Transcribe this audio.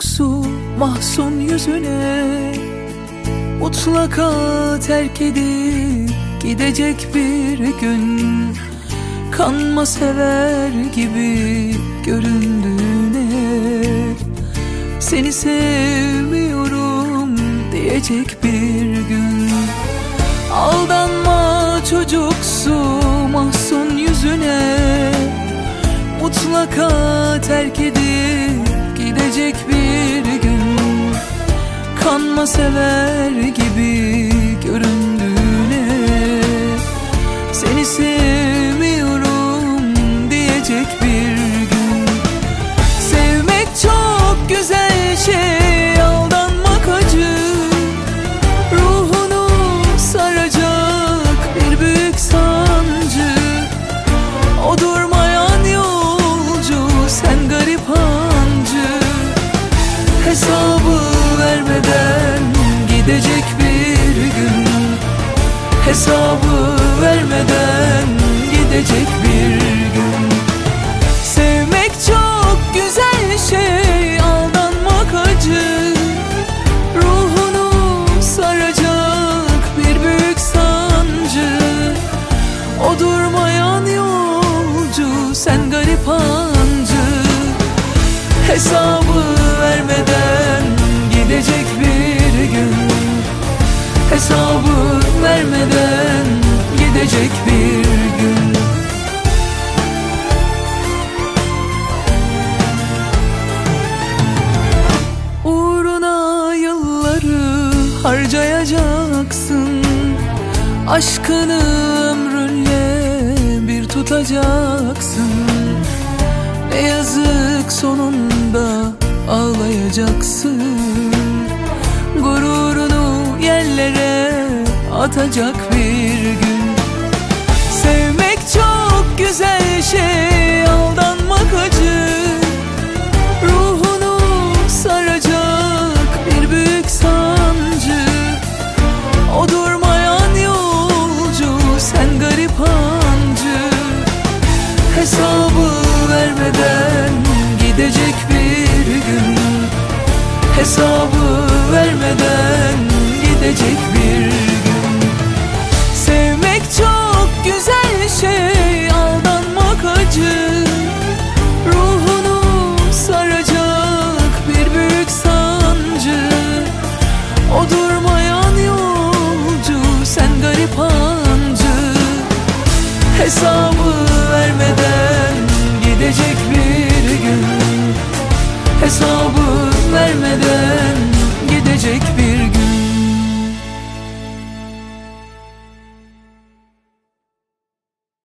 çocuksu mahzun yüzüne mutlaka terk edip gidecek bir gün. Kanma sever gibi göründüğüne, seni sevmiyorum diyecek bir gün. Aldanma çocuksu mahzun yüzüne, mutlaka terk edip gidecek bir gün. Kanma sever gibi göründüğüne, seni sevmiyorum diyecek bir gün. Sevmek çok güzel şey, aldanmak acı. Ruhunu saracak bir büyük sancı. O durmayan yolcu, sen garip hancı. Hesabı vermeden gidecek bir gün. Hesabı vermeden gidecek bir gün. Sevmek çok güzel şey, aldanmak acı. Ruhunu saracak bir büyük sancı. O durmayan yolcu, sen garip hancı. Hesabı vermeden gidecek bir gün. Hesabı vermeden gidecek bir gün. Uğruna yılları harcayacaksın. Aşkını ömrünle bir tutacaksın. Ne yazık sonunda ağlayacaksın. Gururunu yerlere atacak bir gün. Sevmek çok güzel şey, aldanmak acı. Ruhunu saracak bir büyük sancı. O durmayan yolcu, sen garip hancı. Hesabı vermeden gidecek bir gün. Hesabı vermeden gidecek bir gün. Sevmek çok güzel şey, aldanmak acı. Ruhunu saracak bir büyük sancı. O durmayan yolcu, sen garip hancı. Hesabı vermeden gidecek bir gün. Hesabı vermeden gidecek bir